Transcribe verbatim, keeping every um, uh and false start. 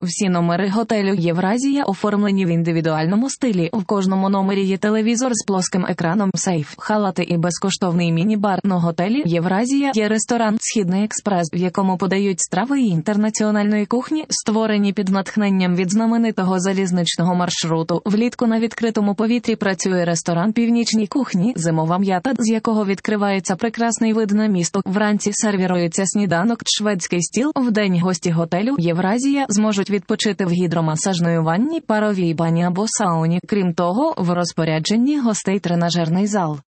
Всі номери готелю «Євразія» оформлені в індивідуальному стилі. В кожному номері є телевізор з плоским екраном, сейф, халати і безкоштовний міні-бар. На готелі «Євразія» є ресторан «Східний експрес», в якому подають страви інтернаціональної кухні, створені під натхненням від знаменитого залізничного маршруту. Влітку на відкритому повітрі працює ресторан «Північні кухні», зимова м'ята, з якого відкривається прекрасний вид на місто. Вранці сервірується сніданок, шведський стіл. Вдень гості готелю «Євразія» зможуть відпочити в гідромасажної ванні, паровій бані або сауні. Крім того, в розпорядженні гостей тренажерний зал.